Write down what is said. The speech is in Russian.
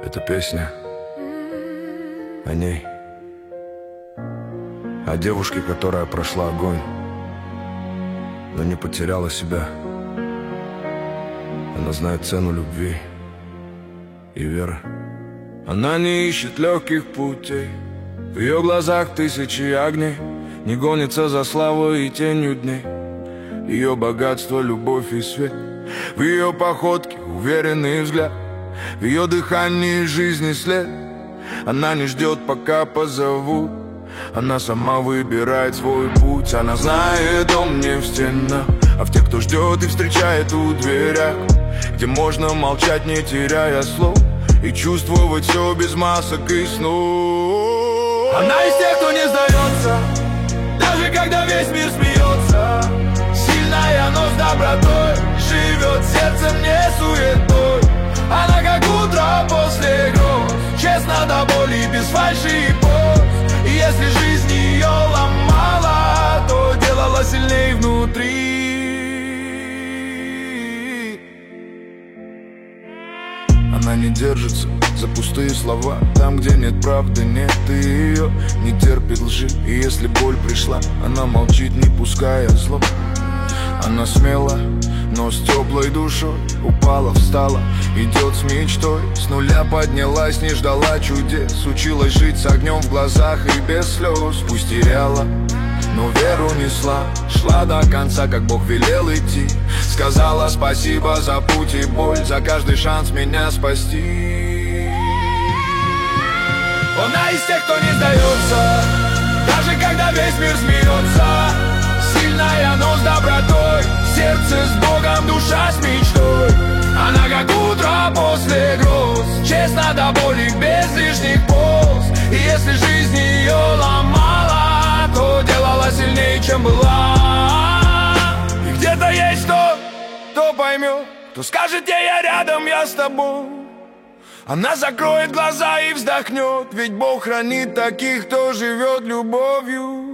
Эта песня о ней, о девушке, которая прошла огонь, но не потеряла себя. Она знает цену любви и веры. Она не ищет легких путей, в ее глазах тысячи огней, не гонится за славой и тенью дней. Ее богатство, любовь и свет, в ее походке уверенный взгляд, в ее дыхании жизни след. Она не ждет, пока позовут, она сама выбирает свой путь. Она знает, дом не в стенах, а в тех, кто ждет и встречает у дверях, где можно молчать, не теряя слов, и чувствовать все без масок и снов. Она из тех, кто не сдается, даже когда весь мир смеется. Сильная, но с добротой, живет сердцем, не суетой. Она как утро после гроз, честно до боли, без фальши и поз. И если жизнь ее ломала, то делала сильней внутри. Она не держится за пустые слова, там, где нет правды, нет и ее не терпит лжи. И если боль пришла, она молчит, не пуская зло. Она смела, но с теплой душой упала, встала, идет с мечтой, с нуля поднялась, не ждала чудес. Училась жить с огнем в глазах и без слез. Пусть теряла, но веру несла, шла до конца, как Бог велел идти. Сказала спасибо за путь и боль, за каждый шанс меня спасти. Она из тех, кто не сдается, даже когда весь мир смеется. Сильная, но с добротой, сердце с Богом, душа с мечтой. Она как утро после гроз, честно до боли, без лишних поз. И если жизнь ее ломала, то делала сильнее, чем была. И где-то есть тот, кто поймет, кто скажет ей: я рядом, я с тобой. Она закроет глаза и вздохнет, ведь Бог хранит таких, кто живет любовью.